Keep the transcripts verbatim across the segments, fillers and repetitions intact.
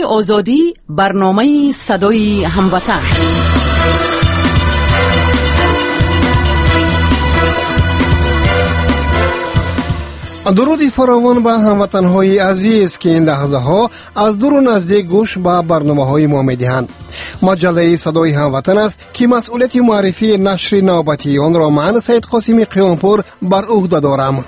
آزادی، برنامه صدای هموطن. درودی فراوان به هموطن‌های عزیز که این لحظه ها از دور و نزدیک گوش به برنامه‌های ما می‌دهند. مجله صدای هموطن است که مسئولیت معرفی نشر نوبتی آن را من سید قاسمی قیامپور بر عهده دارم.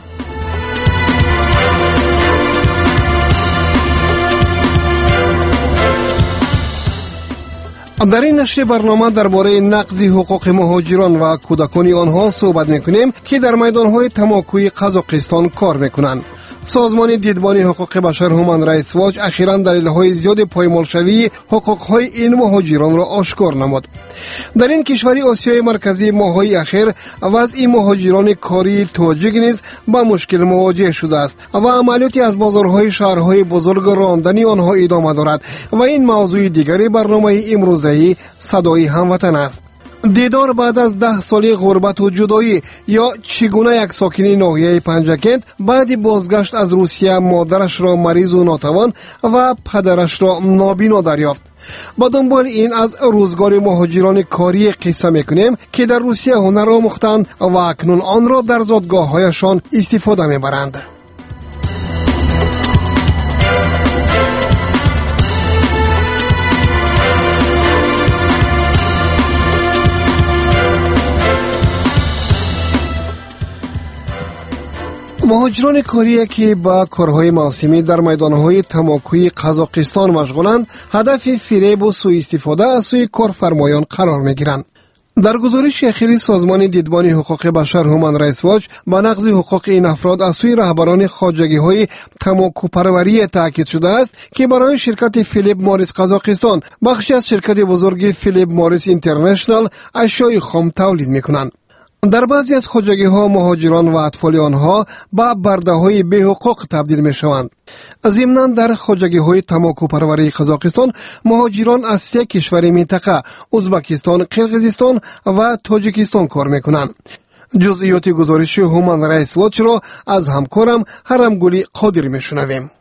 در این نشر برنامه درباره نقض حقوق مهاجران و کودکان آنها صحبت می‌کنیم که در میدان‌های تماکوی قزاقستان کار می‌کنند. سازمان دیدبانی حقوق بشر هومن رایتس واچ اخیراً دلایل زیاد پایمالشوی حقوق‌های این مهاجران را آشکار نمود. در این کشور آسیای مرکزی ماه‌های اخیر وضع مهاجران کاری تاجیک نیز با مشکل مواجه شده است و عملیاتی از بازارهای شهرهای بزرگ راندن آنها ادامه دارد و این موضوع دیگری برنامه امروزی صدای هموطن است. دیدار بعد از ده سالی غربت و جدایی، یا چگونه یک ساکنی ناحیه پنجکند بعد بازگشت از روسیه مادرش را مریض و ناتوان و پدرش را نابینا دریافت. با دنبال این از روزگار مهاجران کاری قصه میکنیم که در روسیه هنر آموختند و اکنون آن را در زادگاه‌هایشان استفاده میبرند. مهاجران کاری که با کارهای موسمی در میدانهای تماکوی قزاقستان مشغولند، هدف فریب و سوء استفاده از سوی کارفرمایان قرار میگیرند. در گزارش اخیری سازمان دیدبانی حقوق بشر هومن رایتس واچ با نقض حقوق این افراد از سوی رهبران خواجگی‌های تماکوپروری تاکید شده است که برای شرکت فیلیپ موریس قزاقستان، بخشی از شرکت بزرگ فیلیپ موریس اینترنشنال، اشیاء خام تولید میکنند. در بعضی از خواجگی‌ها مهاجران و اطفال آنها با برده‌های بی حقوق تبدیل می‌شوند. ضمناً در خواجگی‌های تماکوپروری قزاقستان مهاجران از سه کشور منطقه ازبکستان، قرقیزستان و تاجیکستان کار می‌کنند. جزئیات گزارش هومن رایتس واچ را از همکارم هرمگلی قادر می‌شنویم.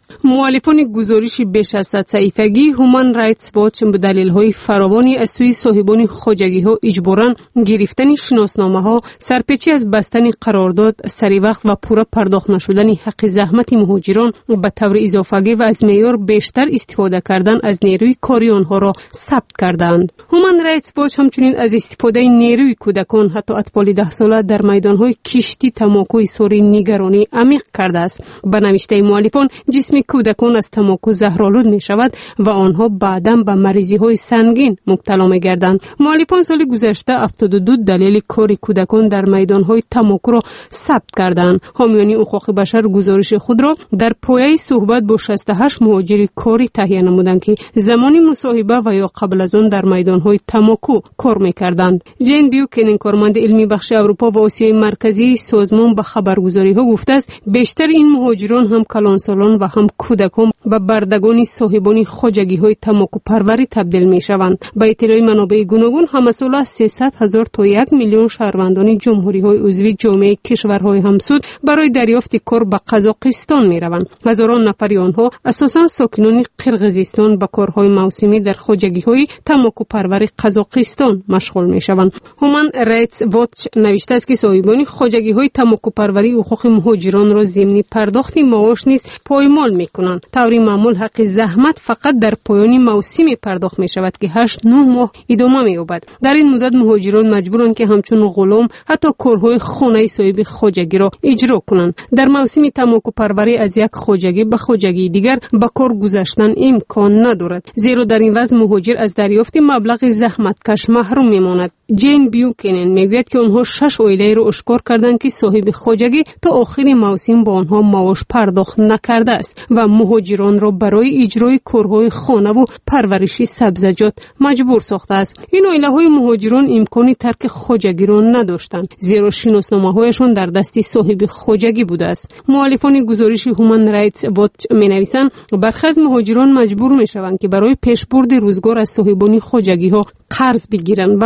مؤلفان گزارش بیش از صد صفحه‌ای هومن رایتس واچ به دلایل فراوانی از سوی صاحبان خواجگی‌ها اجباراً گرفتن شناسنامه‌ها، سرپیچی از بستن قرارداد سری وقت و پورا پرداخت نشدن حق زحمت مهاجران به طور اضافه‌ای و از معیار بیشتر استفاده کردن از نیروی کاری آنها را ثبت کردند. هومن رایتس واچ همچنین از استفاده نیروی کودکان، حتی اطفال ده ساله، در میدان‌های کشتی تماکو اظهار نگرانی عمیق کرده است. به نوشته مؤلفان، جسم کودکان از تماکو زهرآلود می شود و آنها بعداً به مریضی های سنگین مبتلا می گردند. مؤلفان سال گذشته هفتاد و دو دلیل کار کودکان در میدان های تماکو را ثبت کردند. حامیان حقوق بشر گزارش خود را در پایه صحبت با شصت و هشت مهاجر کاری تهیه نمودند که زمانی مصاحبه و یا قبل از آن در میدان های تماکو کار می کردند. جین بیوکنن، کارمند علمی بخش اروپا و آسیای مرکزی سازمان، به خبرگزاری ها گفته است بیشتر این مهاجران هم کلانسالان و هم کودکان و بردگان صاحبان خواجگی‌های تماکو پروری تبدیل می‌شوند. با اطلاع منابع گوناگون، همسال سیصد هزار تا یک میلیون شهروندان جمهوری‌های عضو جامعه کشورهای همسود برای دریافت کار به قزاقستان می‌روند. هزاران نفر آنها اساساً ساکنان قرقیزستان به کارهای موسمی در خواجگی‌های تماکو پروری قزاقستان مشغول می‌شوند. هومن رایتس واچ نوشته است که صاحبان خواجگی‌های تماکو پروری حقوق مهاجران را ضمن پرداخت معاش نیز پایمال می‌کنند. طوری معمول حق زحمت فقط در پایان موسم پرداخت می شود که هشت نه ماه ادامه می یابد. در این مدت مهاجران مجبورند که همچون غلام حتی کارهای خانه صاحب خواجگی را اجرا کنند. در موسم تماکو پروری از یک خواجگی به خواجگی دیگر به کار گذاشتن امکان ندارد، زیرا در این وضع مهاجر از دریافت مبلغ زحمتکش محروم می ماند. جین بیوکنن میگوید که آنها شش عائله را اشکار کردند که صاحب خواجگی تا آخر موسم با آنها معاش پرداخت نکرده است و مهاجران را برای اجرای کارهای خانه و پرورش سبزیجات مجبور ساخته است. این عائله‌های مهاجران امکان ترک خواجگی را نداشتند، زیرا شناسنامه‌هایشان در دست صاحب خواجگی بوده است. مؤلفان گزارش هومن رایتس واچ می‌نویسند برخی از مهاجران مجبور می‌شوند که برای پیشبرد روزگار از صاحبان خواجگی‌ها قرض بگیرند و هنگام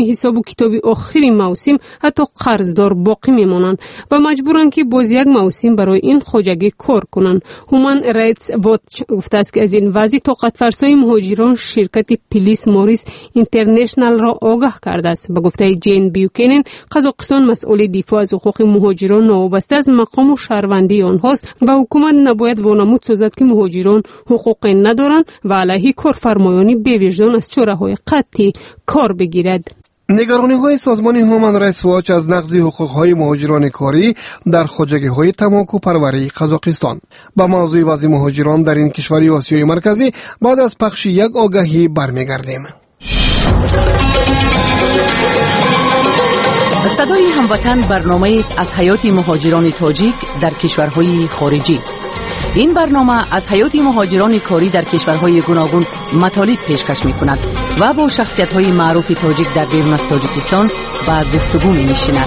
حساب و کتاب آخری موسم حتی قرضدار باقی میمانند و مجبورند که باز یک موسم برای این خوجگی کار کنند. هومن رایتس واچ گفته است که از این وضع طاقت فرسای مهاجران شرکت پلیس موریس اینترنشنال را آگاه کرده است. به گفته جین بیوکنن، قزاقستان مسئول دفاع از حقوق مهاجران وابسته از مقام و شهروندی آنهاست و حکومت نباید وانمود سازد که مهاجران حقوق ندارند و علیه کارفرمایان بی‌وجدان از چاره‌های قطعی کار بگیرد. نگرانی‌های سازمان هومن رایتس واچ از نقض حقوق‌های مهاجران کاری در خوجگی‌های تماکو پروری قزاقستان با موضوع وضع مهاجران در این کشور آسیای مرکزی بعد از پخش یک آگهی برمیگردیم. صدای هموطن برنامه است از حیات مهاجران تاجیک در کشورهای خارجی. این برنامه از حیات مهاجران کاری در کشورهای گوناگون مطالب پیشکش می‌کند و با شخصیت‌های معروف تاجیک در بیرون از تاجیکستان با گفتگو می‌نشیند.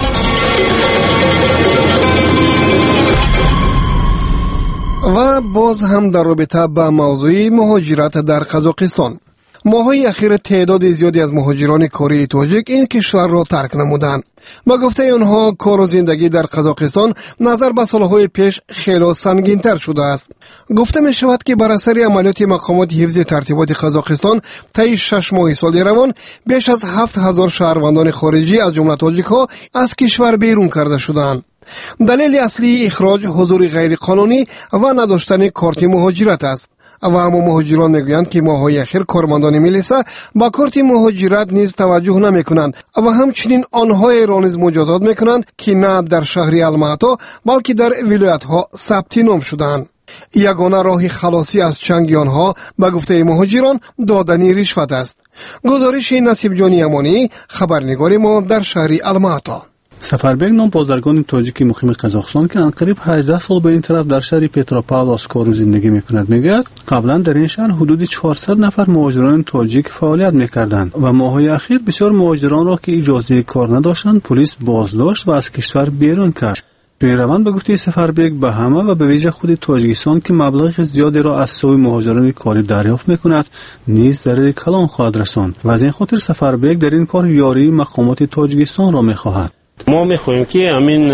و باز هم در رابطه با موضوع مهاجرت در قزاقستان، ماهای اخیر تعداد زیادی از مهاجران کاری تاجیک این کشور را ترک نمودند. با گفته آنها کار و زندگی در قزاقستان نظر به سالهای پیش خیلی سنگین‌تر شده است. گفته می شود که بر اثر عملیات مقامات حفظ ترتیبات قزاقستان طی شش ماه سال روان بیش از هفت هزار شهروندان خارجی از جمله تاجیک‌ها از کشور بیرون کرده شدند. دلیل اصلی اخراج حضور غیر قانونی و نداشتن کارت مهاجرت است. و اما مهاجران میگویند که ماهای اخیر کارمندان ملیسا با کارت مهاجرت نیز توجه نمی کنند و همچنین آنهای را نیز مجازات میکنند که نه در شهر الماتا بلکه در ولایت ها ثبت نام شدند. یگانه راه خلاصی از چنگ آنها به گفته مهاجران دادن رشوت است. گزارش نصیب جانی امانی، خبرنگار ما در شهر الماتا. سفربگ نام بازرگان تاجیکی مقیم قزاقستان که قریب هجده سال به این طرف در شهر پتروپاولوس کار و زندگی میکند میگوید قبلا در این شهر حدود چهارصد نفر مهاجران تاجیک فعالیت میکردند و ماهای اخیر بسیار مهاجران را که اجازه کار نداشتند پلیس بازداشت و از کشور بیرون کرد. این روند به گفته سفربگ به همه و به ویژه خود تاجیکستان که مبلغ زیادی را از سوی مهاجران کاری دریافت میکند نیز ضرر کلان خواهد رساند و از این خاطر سفربگ در این کار یاری مقامات تاجیکستان را میخواهد. ما میخواهیم که همین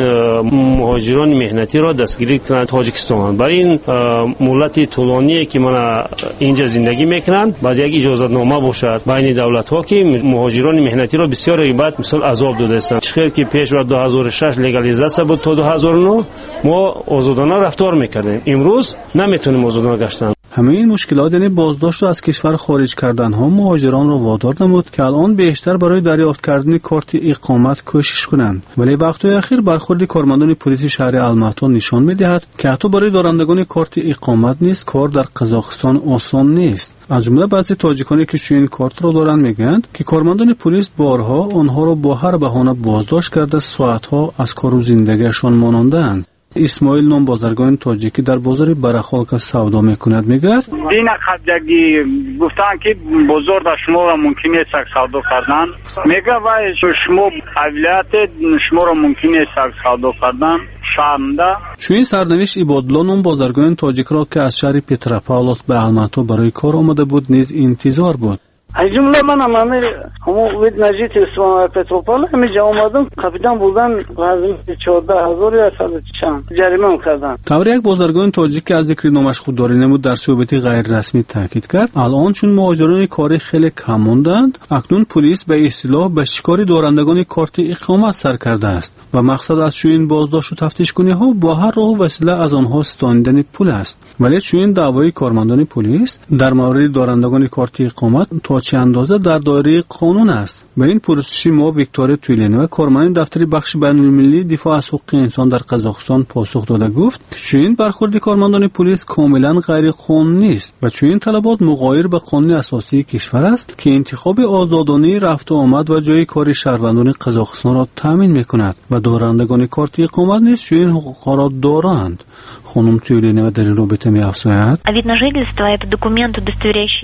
مهاجران مهنتی را دستگیری کنند تاجیکستان. برای این مدت طولانی که من اینجا زندگی میکنم بعد یک اجازت نامه باشد بین دولت ها که مهاجران مهنتی را بسیار بعد مثلا عذاب داده است. چخیر که پیش بر دو هزار و شش لگالیزاسیون بود تا دو هزار و نه ما آزادانه رفتار میکردیم. امروز نمیتونیم آزادانه گشتن. همه این مشکلات یعنی بازداشت و از کشور خارج کردن ها مهاجران را وادار نمود که الان بیشتر برای دریافت کردن کارت اقامت کوشش کنند. ولی وقت‌های اخیر برخورد کارمندان پلیس شهر الماتا نشان می‌دهد که حتی برای دارندگان کارت اقامت نیز کار در قزاقستان آسان نیست. از جمله بعضی تاجیکانی که چنین کارت را دارند میگویند که کارمندان پلیس بارها آنها را با هر بهانه بازداشت کرده ساعت‌ها از کار و زندگیشان مانانده‌اند. اسماعیل نام بازرگان تاجیکی در بازار برخالک سودا میکند میگوید دینا خبجگی گفتن که بازار در شما را ممکن است سودا کردن میگه و شما اولویت شما را ممکن است سودا کردن شامدا. چون سرنوشت عبادالله نام بازرگان تاجیک را که از شهر پتروپاولوس به الماتا برای کار آمده بود نیز انتظار بود. از جمله من هم همه همون وید نجیت اسمان پتروپال همه جا آمدم کپیتان بودن غزمی چهارده هزار یا صد چند جریمه کردن. طور یک بازرگان تاجیک که از ذکر نامش خودداری نمود در صحبتی غیر رسمی تاکید کرد الان چون مهاجران کاری خیلی کم موندند اکنون پلیس به اصطلاح به شکار دارندگان کارت اقامت سر کرده است و مقصد از چنین بازداشت و تفتیش کنی ها با هر راه و وسیله از آنها ستاندن پول است. ولی چنین دعوای کارمندان پلیس در مورد دارندگان کارت اقامت تا چه اندازه در دایره قانون است؟ به این پرسشی ما ویکتوریا تویلینووا کارمند دفتر بخش بین‌المللی دفاع از حقوق انسان در قزاقستان پاسخ داده گفت که چنین برخورد کارمندان پلیس کاملا غیر قانونی نیست و چنین طلبات مغایر به قانون اساسی کشور است که انتخاب آزادانه رفت و آمد و جای کار شهروندان قزاقستان را تامین می‌کند و دارندگان کارت اقامت نیز چنین حقوق را دارند. خانم تویلینووا در این رابطه می‌افزاید: А вид на жительство это документ, удостоверяющий личность.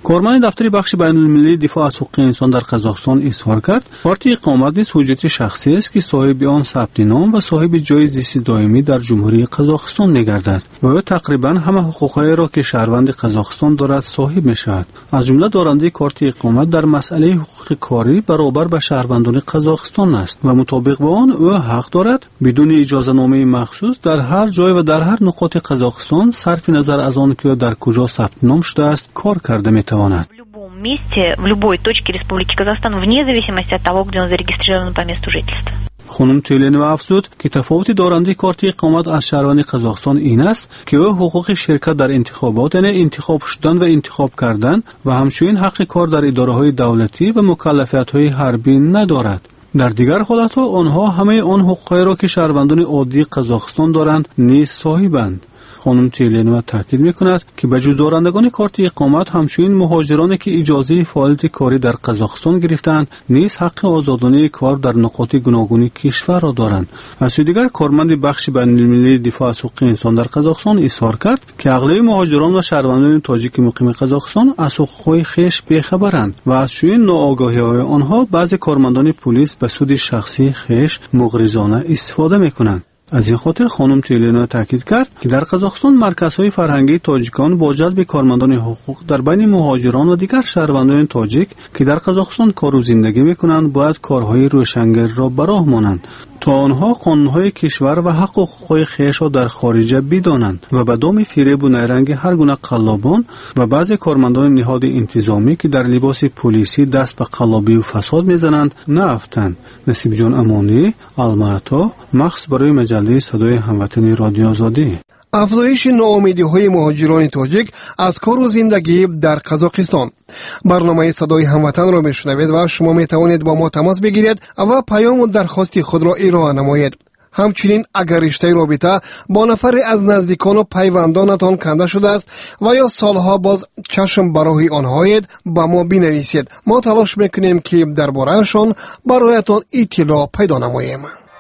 کارمند دفتر بخش بین‌المللی دفاع از حقوق انسان در قزاقستان اظهار کرد کارت اقامت نیز حجت شخصی است که صاحب آن ثبت نام و صاحب جای زیست دائمی در جمهوری قزاقستان می‌گردد و تقریبا همه حقوق‌های را که شهروند قزاقستان دارد صاحب می‌شود. از جمله دارنده کارت اقامت در مسئله حقوق کاری برابر با شهروندان قزاقستان است و مطابق با آن او حق دارد بدون اجازه‌نامه مخصوص در هر جای و در هر نقاط قزاقستان صرف نظر از آن که در کجا ثبت نام شده است کار کرده می‌تواند. месте в любой точке Республики Казахстан вне зависимости от того, где он зарегистрирован по месту жительства. خانم تیلینو افزود که تفاوت دارنده کارت اقامت از شهروند قزاقستان این است که او حقوق شرکت در انتخابات یعنی انتخاب شدن و انتخاب کردن و همچنین حق کار در اداره‌های دولتی و مکلفیت‌های حربی ندارد. در دیگر حالت‌ها آنها همه آن حقوقی را که شهروندان عادی قزاقستان دارند نیز صاحبند. خانم تیلینو تاکید می‌کند که به جز دارندگان کارت اقامت همچنین مهاجرانی که اجازه فعالیت کاری در قزاقستان گرفتند نیز حق آزادانه کار در نقاط گوناگون کشور را دارند. از سوی دیگر کارمند بخش بین‌المللی دفاع از حقوق انسان در قزاقستان اظهار کرد که اغلب مهاجران و شهروندان تاجیک مقیم قزاقستان از حقوق خویش بی‌خبرند و از چنین ناآگاهی‌های آنها بعضی کارمندان پلیس به سود شخصی خویش مغرضانه استفاده می‌کنند. از این خاطر خانم تیلینو تاکید کرد که در قزاقستان مرکزهای فرهنگی تاجیکان با جلب کارمندان حقوق در بین مهاجران و دیگر شهروندان تاجیک که در قزاقستان کار و زندگی می‌کنند باید کارهای روشنگر را به راه مانند تا آنها قانون‌های کشور و حق و حقوق خویش را در خارج بدانند و به دام فریب و نیرنگ هر گونه قلابان و بعضی کارمندان نهاد انتظامی که در لباس پلیسی دست به قلابی و فساد می‌زنند نافتند. نصیب جان امانی، الماتا، مخصوص برای مجله صدای هموطنی رادیو آزادی. افزایش ناامیدی‌های مهاجران تاجیک از کار و زندگی در قزاقستان. برنامه صدای هموطن را میشنوید و شما میتوانید با ما تماس بگیرید و پیام و درخواست خود را ارائه نمایید. همچنین اگر رشته رابطه با نفری از نزدیکان و پیوندانتان کنده شده است و یا سالها باز چشم برای آنهایید با ما بنویسید. ما تلاش میکنیم که درباره‌شان برایتان اطلاع پیدا نماییم.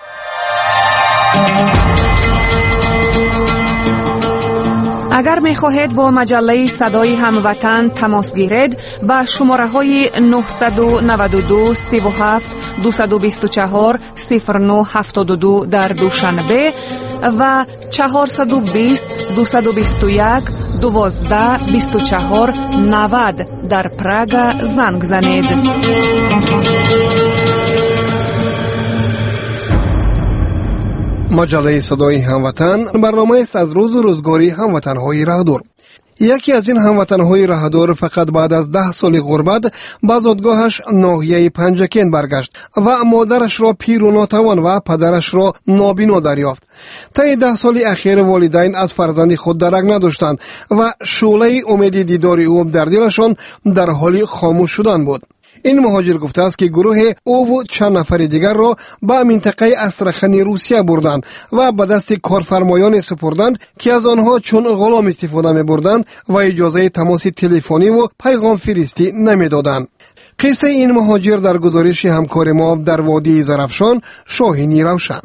اگر می خواهید با مجله صدای هموطن تماس گیرید با شماره های نه نه دو سه هفت دو دو چهار صفر نه هفت دو در دوشنبه و چهار دو صفر دو دو یک دوازده بیست و چهار نود در پراگ زنگ زنید. مجله صدای هموطن برنامه است از روز و روزگاری هموطن‌های راهدور. یکی از این هموطن‌های راهدور فقط بعد از ده سال غربت به زادگاهش ناحیه پنجکین برگشت و مادرش را پیر و ناتوان و پدرش را نابینا دریافت. طی ده سال اخیر والدین از فرزند خود درک نداشتند و شعله امید دیدار او در دلشان در حال خاموش شدن بود. این مهاجر گفته است که گروه او و چند نفر دیگر را به منطقه استرخان روسیه بردند و به دست کارفرمایان سپردند که از آنها چون غلام استفاده می بردند و اجازه تماس تلفنی و پیغام فرستی نمی دادند. قصه این مهاجر در گزارش همکار ما در وادی زرافشان شاهینی روشن.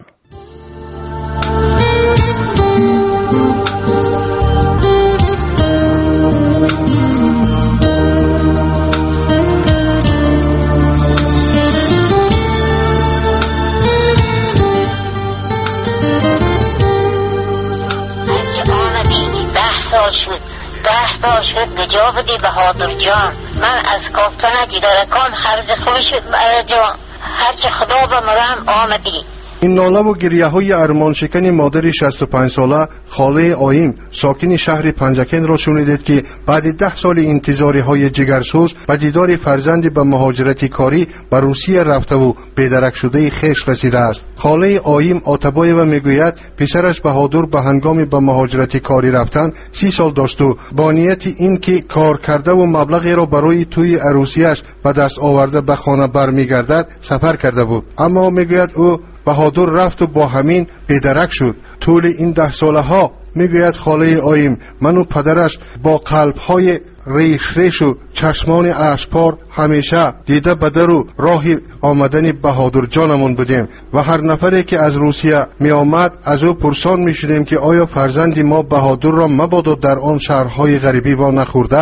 ده سال شد به جا بدی بهادر جان. من از کافتن جدارکان هرز خوی شد برای جان. هرچه خدا به مرم آمدی. این ناله و گریه های ارمان شکن مادر شصت و پنج ساله خاله آیم ساکن شهر پنجکین را شنیدید که بعد ده سال انتظاری های جگرسوز و دیدار فرزند به مهاجرت کاری به روسیه رفته و بیدرک شده خیش رسیده است. خاله آیم آتبایو میگوید پسرش بهادر به هنگام به مهاجرت کاری رفتن سی سال داشت و با نیت این که کار کرده و مبلغی را برای توی عروسیش به دست آورده به خانه برمیگردد سفر کرده بود، اما میگوید او بهادر رفت و با همین بیدرک شد. طول این ده ساله ها میگوید خاله آیم من و پدرش با قلب‌های ریش ریش و چشمان اشکبار همیشه دیده به در و راه آمدن بهادر جانمون بودیم و هر نفری که از روسیه می آمد از او پرسان می شدیم که آیا فرزند ما بهادر را مبادا در آن شهرهای غریبی وا نخورده است.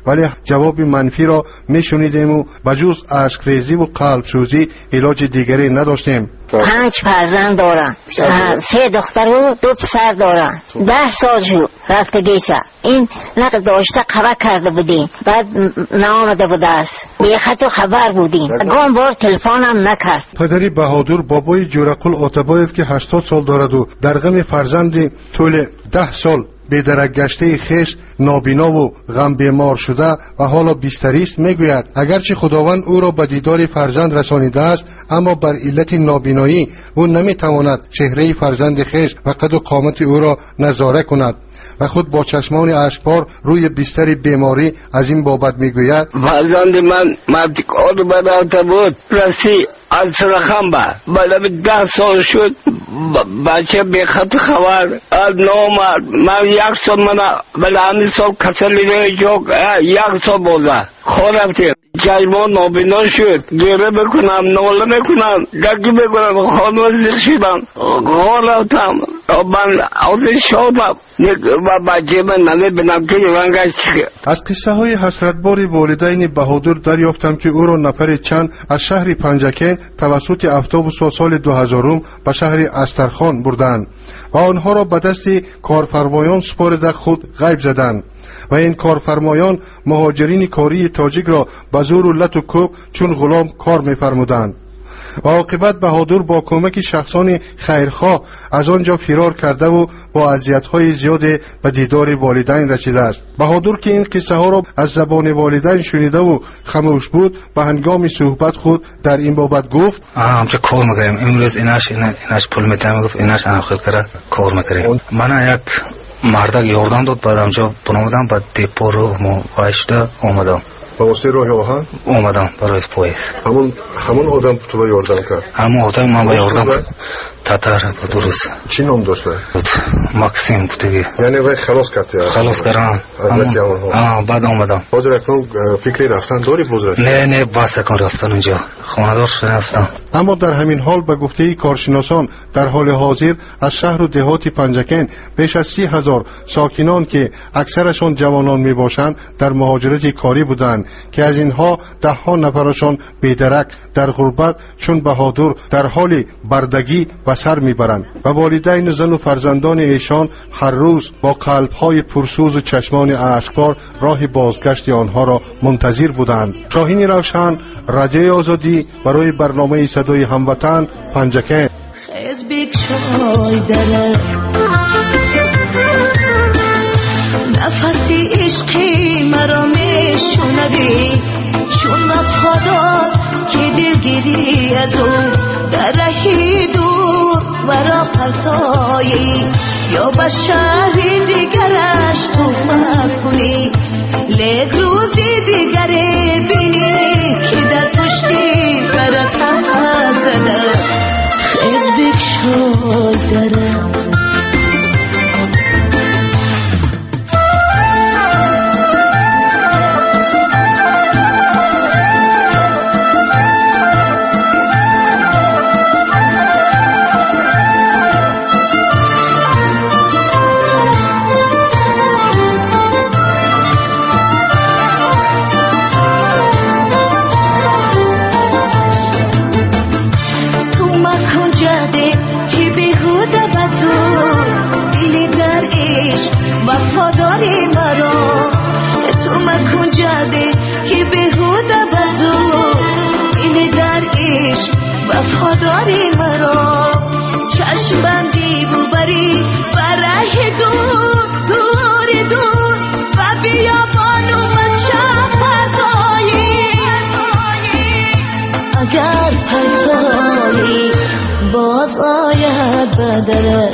ولی جواب منفی را میشنیدیم و بجز اشکریزی و قلب سوزی علاج دیگری نداشتیم. پنج فرزند دارم، سه دختر و دو پسر دارم. ده سال شد رفته گیشه. این نقل داشته خبر کرده بودیم، بعد نامده بوده است، بی خط و خبر بودیم. گام بار تلفنم نکرد. پدری بهادر بابای جورقل آتبایف که هشتاد سال دارد و در غم فرزندی طول ده سال بیدرک گشته خیش نابینا و غم بیمار شده و حالا بیستری است میگوید اگرچه خداوند او را به دیدار فرزند رسانیده است، اما بر علت نابینایی او نمیتواند چهره فرزند خیش و قد و قامت او را نظاره کند و خود با چشمان اشکبار روی بستر بیماری از این بابت میگوید فرزند من مرتکار برات بود، رسی از رقم با بعد ده سال شد بچه به خط خبر از نامر من یک سال من بله همین سال کسلی روی جوک یک سال بوده خورفتیم چشمان نابینا شد، گره بکنم ناله میکنم دکی بکنم خانوزی شدم خورفتم من از شادم و بچه من نمیبینم که رنگش چیه. از قصه های حسرتبار والدین بهادر دریافتم که او را نفر چند از شهر پنجکین توسط اتوبوس و سال دو هزار به شهر استرخان بردند و آنها را به دست کارفرمایان سپرده خود غیب زدند و این کارفرمایان مهاجرین کاری تاجیک را به زور و لط و کوب چون غلام کار می‌فرمودند و عاقبت بهادر با کمک شخصان خیرخواه از آنجا فرار کرده و با اذیت‌های زیاد به دیدار والدین رسیده است. بهادر که این قصه ها را از زبان والدین شنیده و خاموش بود به هنگام صحبت خود در این بابت گفت همچه کار می‌کنیم امروز ایناش ایناش پول می‌دم گفت ایناش انا خود کرد کار می‌کنیم. من یک مردک یاردم داد بعد همجا بنامدم بعد دیپو رو وایشته اومدم با واسه راه آهن اومدم برای پاییز. همون همون آدم تو رو یاردم کرد؟ همون آدم من با یاردم تاتر بود درست. چی نام داشته؟ ماکسیم بود دیگه. یعنی وای خلاص کردی؟ خلاص کردم. آه بعد اومدم. باز رفتن فکری رفتن داری باز رفتن؟ نه نه بس کن رفتن اونجا خانه‌دار شدم. اما در همین حال به گفته کارشناسان در حال حاضر از شهر و دهات پنجکین بیش از سی هزار ساکنان که اکثرشان جوانان می باشند در مهاجرت کاری بودند که از اینها ده ها نفرشان بیدرک در غربت چون بهادر در حال بردگی و سر میبرند و والدین زن و فرزندان ایشان هر روز با قلب‌های پرسوز و چشمان اشکبار راه بازگشت آنها را منتظر بودند. شاهین روشن، رادیوی آزادی برای برنامه صدای هموطن پنجکین. نفسی عشقی مرا میشنوی چون وفادار که دلگیری از اون در رهی دور ورا پرتایی یا به شهری دیگرش تو کنی لیک روزی دیگری بینی که در پشتی برات زده خیز بکشای درم وفاداری مرا تو مکن جده که بهوده بزرگ این در عشق وفاداری مرا چشم بندی بو بری برای دور دور دور و بیا بانو مچه پرتایی اگر پرتایی باز آید بدره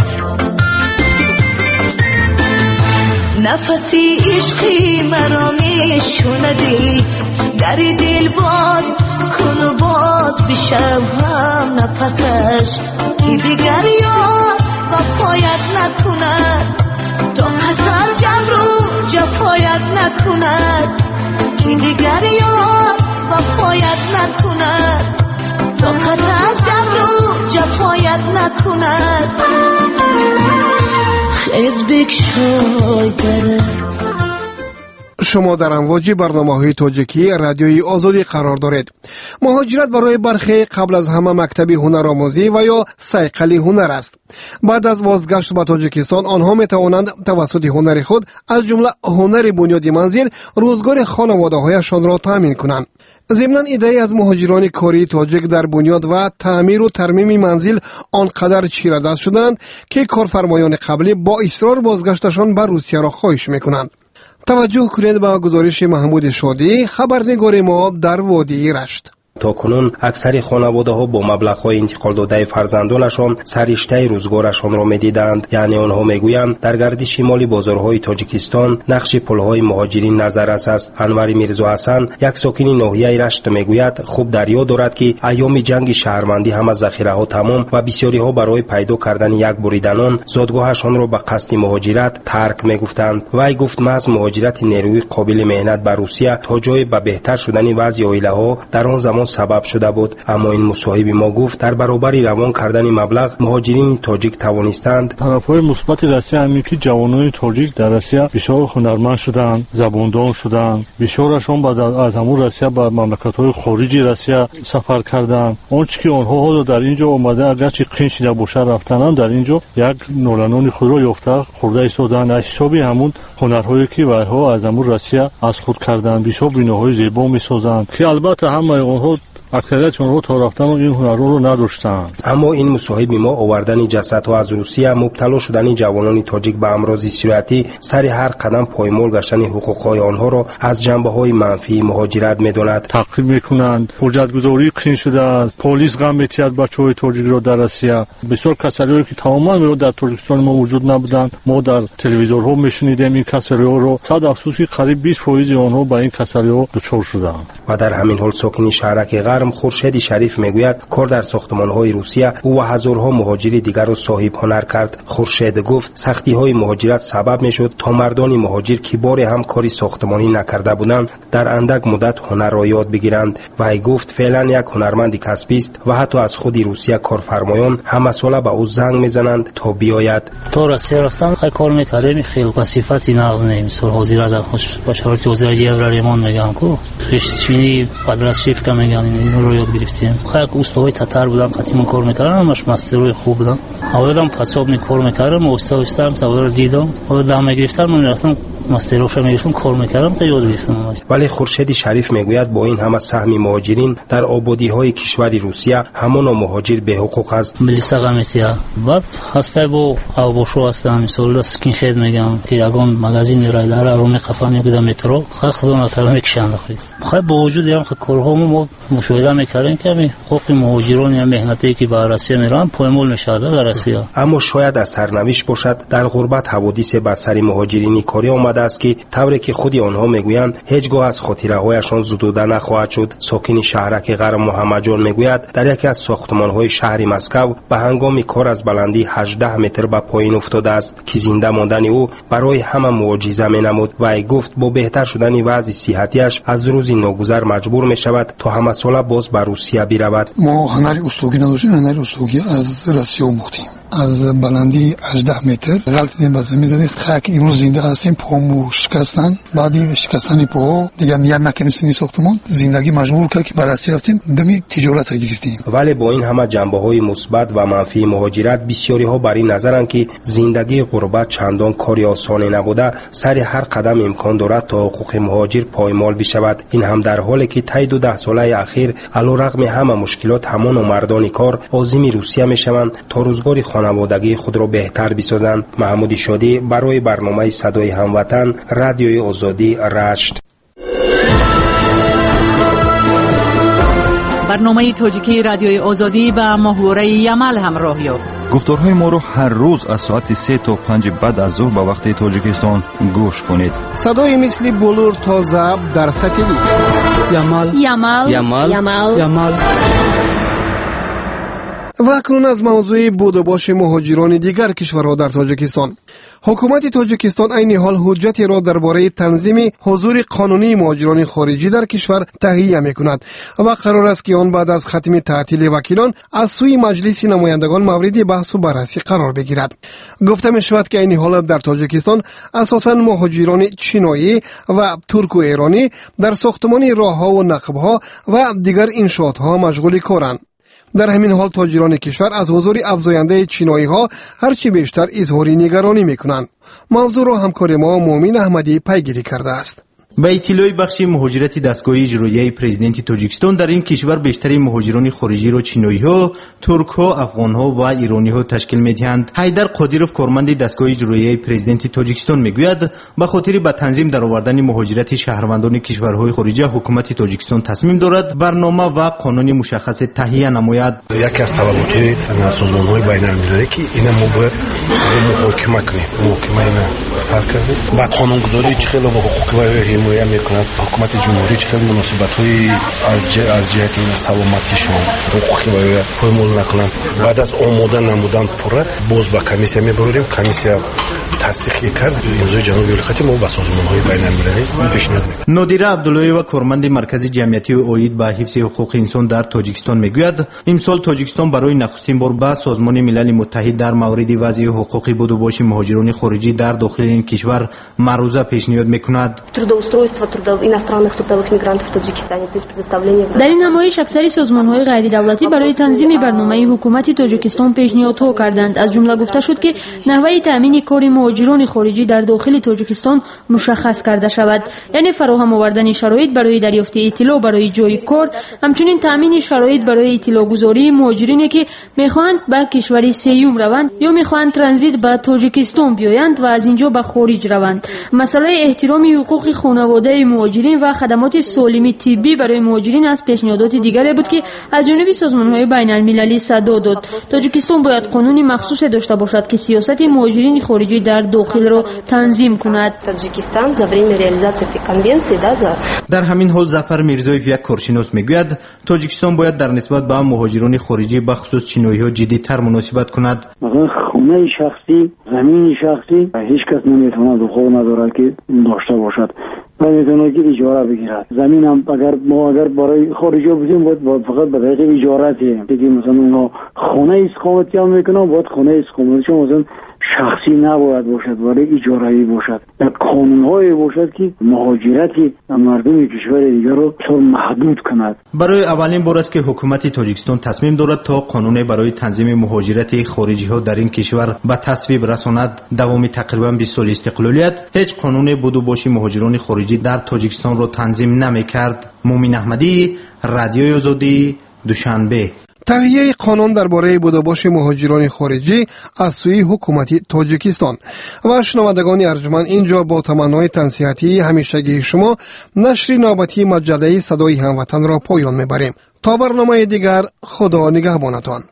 نفسی عشقی مرا میشوندی در دل باز کن و باز بشم هم نفسش که دیگر یار وفایت نکند تا قطر جبرو جفایت نکند که دیگر یار وفایت نکند تا قطر جبرو جفایت نکند خیز بکشای درم شما در امواج برنامه‌های تاجیکی رادیوی آزادی قرار دارید. مهاجرت برای برخی قبل از همه مکتب هنرآموزی و یا صیقل هنر است. بعد از بازگشت به تاجیکستان آنها می توانند توسط هنر خود از جمله هنر بنیاد منزل روزگار خانواده‌هایشان را تامین کنند. ضمناً ایده از مهاجران کاری تاجیک در بنیاد و تعمیر و ترمیم منزل آنقدر چیره دست شدند که کارفرمایان قبلی با اصرار بازگشتشان به روسیه را خواهش میکنند. توجه کنید به گزارش محمود شادی، خبرنگار ما در وادی رشت. تا کنون اکثر خانواده ها با مبلغ های انتقال داده فرزندانشان سررشته روزگارشان را میدیدند. یعنی آنها میگویند در گردش مالی بازارهای تاجیکستان نقش پلهای مهاجرین نظررس است. انور میرزا حسن، یک ساکن ناحیه رشت، میگوید خوب در یاد دارد که ایام جنگ شهروندی همه ذخیره ها تمام و بسیاری ها برای پیدا کردن یک بریدنان زادگاهشان را به قصد مهاجرت ترک میگفتند. وی گفت محض مهاجرت نیروی قابل مهنت به روسیه تا جای به بهتر شدن وضع عائله ها در آن زمان سبب شده بود. اما این مصاحب ما گفت در برابر روان کردن مبلغ مهاجرین تاجیک توانستند. طرفهای مثبت روسیه همین که جوانان تاجیک در روسیه بسیار هنرمند شدند، زباندان شدند. بسیارشان بعد از همون روسیه به مملکت‌های خارجی روسیه سفر کردند. آنچه که آنها حالا در اینجا اومده اگرچه قین شده باشه رفتنند در اینجا یک نولانون خود را یافته خورده ایستادند. از حساب همون هنرهایی که ویها از همون روسیه از خود کردند بسیار بیناهای زیبا می‌سازند که البته همه آنها اکثریت اونها تا رفتن و این هنرها رو نداشتند. اما این مصاحب ما آوردن جسدها از روسیه، مبتلا شدن جوانان تاجیک به امراض سیرتی، سر هر قدم پایمال گشتن حقوقهای آنها را از جنبه‌های منفی مهاجرت می‌داند. تعقیب می‌کنند، حجت‌گذاری قین شده است، پلیس غم می‌تید بچه‌های تاجیک را در روسیه. بسیار کسری‌هایی که تماماً در تاجیکستان ما وجود نبودند، ما در تلویزیون‌ها می‌شنیدیم این کسری‌ها را. صد افسوس قریب بیست درصد آنها به این کسری‌ها دچار شدند. و در همین حال ساکن شهرک خورشید شریف میگوید کار در ساختمان‌های روسیه او و هزارها مهاجر دیگر را صاحب هنر کرد. خورشید گفت سختی‌های مهاجرت سبب میشد تا مردان مهاجر که بار هم کاری ساختمانی نکرده بودند در اندک مدت هنر را یاد بگیرند. و ای گفت فعلا یک هنرمند کسبی است و حتی از خود روسیه کارفرمایان همه ساله به او زنگ میزنند تا بیاید. تا روسیه رفتن خیلی کار میکردیم، خیلی وظیفتی نقض نمی‌شد. حاضر در خوش باشارت وزیر یورالیمان میگن کو خشتچینی پادرسیف که میگن رو یاد گرفتیم. خیلی استادای تتر بودن، قطعی کار میکردن، همش مسترای خوب بودن. اولام پاساب میکار میکردم، استاد استادم تا دیدم، اول دام گرفتم، من رفتم مستروش میگفتم کار میکردم تا یاد گرفتم. ولی خورشید شریف میگوید با این همه سهم مهاجرین در آبادی‌های کشور روسیه همون مهاجر به حقوق است. ملی سقامتیا بعد هسته با اوباشو هستم، مثلا اسکین خید میگم که یگان مغازین رایدار رو میخفانی بودم مترو خیلی خودم طرف میکشند خیلی. خیلی با وجود هم کارها ما مشاهده میکردیم که حقوق مهاجران یا مهنتی که به روسیه میرن پایمال میشه در روسیه. اما شاید از سرنوشت باشد در غربت حوادث بر سر مهاجرین کاری آمده است که طوری که خودی آنها میگویند هیچگاه از خاطره‌هایشان زدوده نخواهد شد. ساکن شهرک غرب محمد جان میگوید در یکی از ساختمان‌های شهر مسکو به هنگام کار از بلندی هجده متر به پایین افتاده است که زنده ماندن او برای همه معجزه مینمود. و ای گفت با بهتر شدن وضع صحتیش از روز ناگذر مجبور میشود تا همه ساله باز به روسیه برود. ما هنری استوگی نداشتیم، هنری استوگی از روسیه آموختیم. از بلندی هجده متر غلط به زمین زدیم. خاک امروز زنده هستیم، پامو شکستن. بعدی شکستن پا دیگه نیت نکنیم ساختمان زندگی مجبور کرد که بررسی رفتیم دمی تجارت گرفتیم. ولی با این همه جنبه‌های مثبت و منفی مهاجرت بسیاری ها بر این نظرند که زندگی غربت چندان کاری آسانی نبوده. سر هر قدم امکان دارد تا حقوق مهاجر پایمال بشود. این هم در حالی که طی دو ده ساله اخیر علیرغم همه مشکلات همان و مردان کار عازم روسیه میشوند تا روزگار خانوادگی خود را بهتر بسازند. محمود شادی برای برنامه صدای هموطن رادیوی آزادی رشت. برنامه تاجیکی رادیوی آزادی با محوره یمل همراه یافت. گفتارهای ما رو هر روز از ساعت سه تا پنج بعد از ظهر به وقت تاجیکستان گوش کنید. صدای مثل بلور تا زب در ساتلیت. یمل یمل یمل یمل یمل. و اکنون از موضوع بود و باش مهاجران دیگر کشورها در تاجیکستان. حکومت تاجیکستان عین حال حجتی را درباره تنظیم حضور قانونی مهاجران خارجی در کشور تهیه می‌کند و قرار است که آن بعد از ختم تعطیل وکیلان از سوی مجلس نمایندگان مورد بحث و بررسی قرار بگیرد. گفته می‌شود که عین حال در تاجیکستان اساساً مهاجران چینایی و ترک و ایرانی در ساختمان راه‌ها و نقب‌ها و دیگر انشاءات‌ها مشغول کارند. در همین حال تاجران کشور از حضور افزاینده چینایی ها هرچی بیشتر اظهار نگرانی میکنند. موضوع را همکار ما مومن احمدی پیگیری کرده است. به اطلاع بخش مهاجرت دستگاه اجرایی پرزیدنت تاجیکستان در این کشور بیشتر مهاجران خارجی را چینایی ها، ترک ها، افغان ها و ایرانی ها تشکیل میدهند. حیدر قادیروف کارمند دستگاه اجرایی پرزیدنت تاجیکستان میگوید به خاطر به تنظیم درآوردن مهاجرت شهروندان کشورهای خارجی حکومت تاجیکستان تصمیم دارد برنامه و قانون مشخص تهیه نماید. یکی از سبب‌های سازمان‌های بین‌المللی که اینا ما باید محاکمه کنیم، محاکمه اینا سر کنیم. با قانونگذاری چه خیلی با حقوق حمایت میکند. حکومت جمهوری چه خیلی مناسبت‌های از جه از جهت سلامتیشون حقوقی باید پایمال نکنند. بعد از آماده نمودن پره باز با کمیسیا میبریم. کمیسیا تصدیق کرد امضای جناب ولی ما با سازمان‌های بین‌المللی پیشنهاد می‌کنیم. نادیره عبداللهی و کارمند مرکز جمعیتی اوید به حفظ حقوق انسان در تاجیکستان میگوید امسال تاجیکستان برای نخستین بار به سازمان ملل متحد در مورد وضع حقوقی بود و باش مهاجران خارجی در داخل این کشور معروضه پیشنهاد میکند. در این نمایش اکثر سازمان‌های غیر دولتی برای تنظیم برنامه حکومت تاجیکستان پیشنهادها کردند. از جمله گفته شد که نحوه تامین کار مهاجران خارجی در داخل تاجیکستان مشخص کرده شود، یعنی فراهم آوردن شرایط برای دریافت اطلاع برای جای کار، همچنین تامین شرایط برای اطلاع گذاری مهاجرینی که میخواهند به کشور سیوم روند یا میخواهند ترانزیت به تاجیکستان بیایند و از اینجا به خارج روند. مسئله احترام حقوق خانواده مهاجرین و خدمات سالمی طبی برای مهاجرین از پیشنهادات دیگری بود که از جانب سازمان‌های بین‌المللی صدا داد. تاجیکستان باید قانونی مخصوص داشته باشد که سیاست مهاجرین خارجی در داخل را تنظیم کند. تاجیکستان za vreme realizacije te konvencije da za در همین حال ظفر میرزایف یک کارشناس میگوید تاجیکستان باید در نسبت به مهاجران خارجی به خصوص چینایی‌ها جدی‌تر مناسبت کند. خونه شخصی، زمین شخصی هیچ کس نمیتواند حقوق ندارد که داشته باشد و میتونه که اجاره بگیرد. زمین هم اگر ما اگر برای خارجی بودیم باید فقط به طریق اجارتیم. دیگه مثلا اونها خونه اقامتی هم میکنن، باید خونه اقامتیشون مثلا شخصی نباید باشد ولی اجاره‌ای باشد. یک قانون‌هایی باشد که مهاجرت مردم کشور دیگر رو طور محدود کند. برای اولین بار است که حکومت تاجیکستان تصمیم دارد تا قانون برای تنظیم مهاجرت خارجی‌ها در این کشور به تصویب رساند. دوام تقریباً بیست سال استقلالیت هیچ قانون بود و باش مهاجران خارجی در تاجیکستان را تنظیم نمی‌کرد. مومن احمدی، رادیوی آزادی، دوشنبه. تهیه قانون درباره بود و باش مهاجران خارجی از سوی حکومت تاجیکستان. و شنوندگان ارجمند، اینجا با تمنای تنصیحاتی همیشگی شما نشر نوبتی مجله صدای هموطن را پایان میبریم. تا برنامه دیگر، خدا نگهبانتان.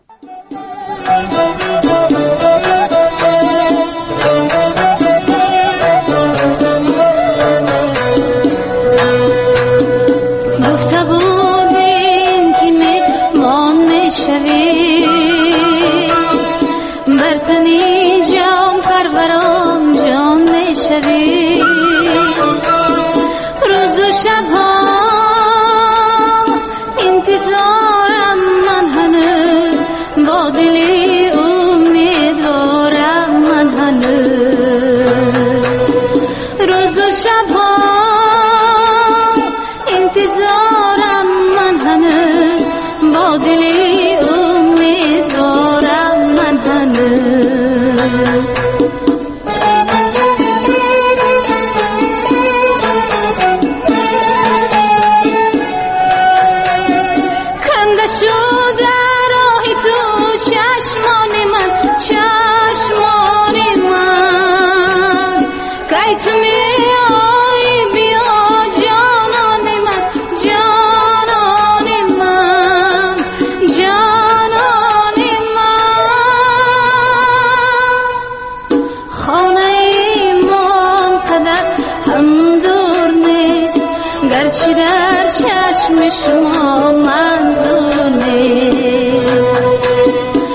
شما منظور نیست.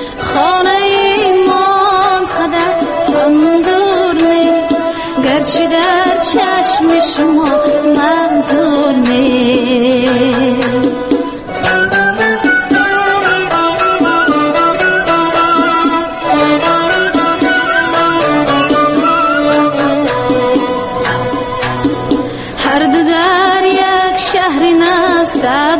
سر